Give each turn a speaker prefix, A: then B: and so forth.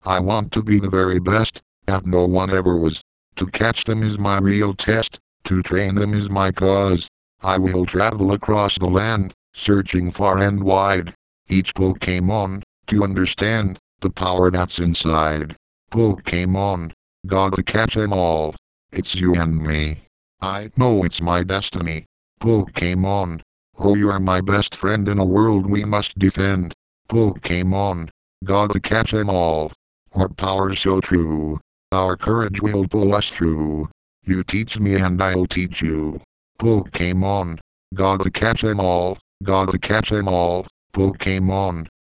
A: I want to be the very best, that no one ever was. To catch them is my real test, to train them is my cause. I will travel across the land, searching far and wide. Each Pokemon, to understand, the power that's inside. Pokemon, gotta catch 'em all. It's you and me. I know it's my destiny. Pokemon, oh you are my best friend in a world we must defend. Pokemon, gotta catch 'em all. Our power's so true. Our courage will pull us through. You teach me and I'll teach you. Pokemon, gotta catch 'em all. Gotta catch 'em all. Pokemon.